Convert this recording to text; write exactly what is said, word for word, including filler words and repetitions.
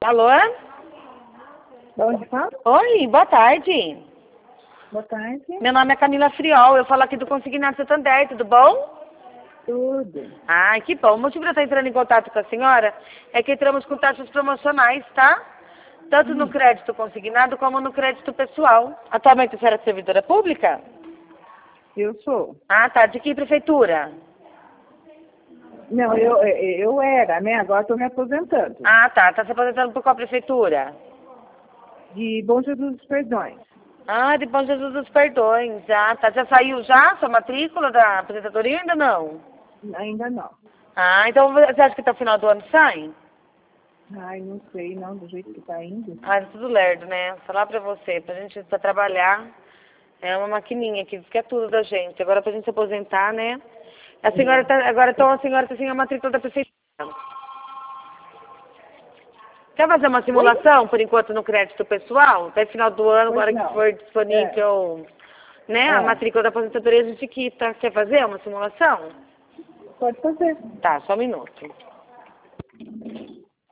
Alô? De onde fala? Oi, boa tarde. Boa tarde. Meu nome é Camila Friol, eu falo aqui do Consignado Santander, tudo bom? Tudo. Ai, que bom. O motivo de eu estar entrando em contato com a senhora é que entramos com taxas promocionais, tá? Tanto no crédito consignado como no crédito pessoal. Atualmente a senhora é servidora pública? Eu sou. Ah, tá. De que prefeitura? Não, eu, eu era, né? Agora estou me aposentando. Ah, tá. Tá se aposentando por qual prefeitura? De Bom Jesus dos Perdões. Ah, de Bom Jesus dos Perdões. Ah, tá. Já saiu já sua matrícula da aposentadoria ou ainda não? Ainda não. Ah, então você acha que até o final do ano sai? Ai, não sei, não, do jeito que está indo. Ah, é tudo lerdo, né? Falar pra você, pra gente pra trabalhar, é uma maquininha que quer tudo da gente. Agora pra gente se aposentar, né? A senhora tá, agora então a senhora tá sem a matrícula da prefeitura. Quer fazer uma simulação, por enquanto, no crédito pessoal? Até final do ano, Pois agora que não. for disponível, né, a É. matrícula da aposentadoria, a gente quita. Quer fazer uma simulação? Pode fazer. Tá, só um minuto.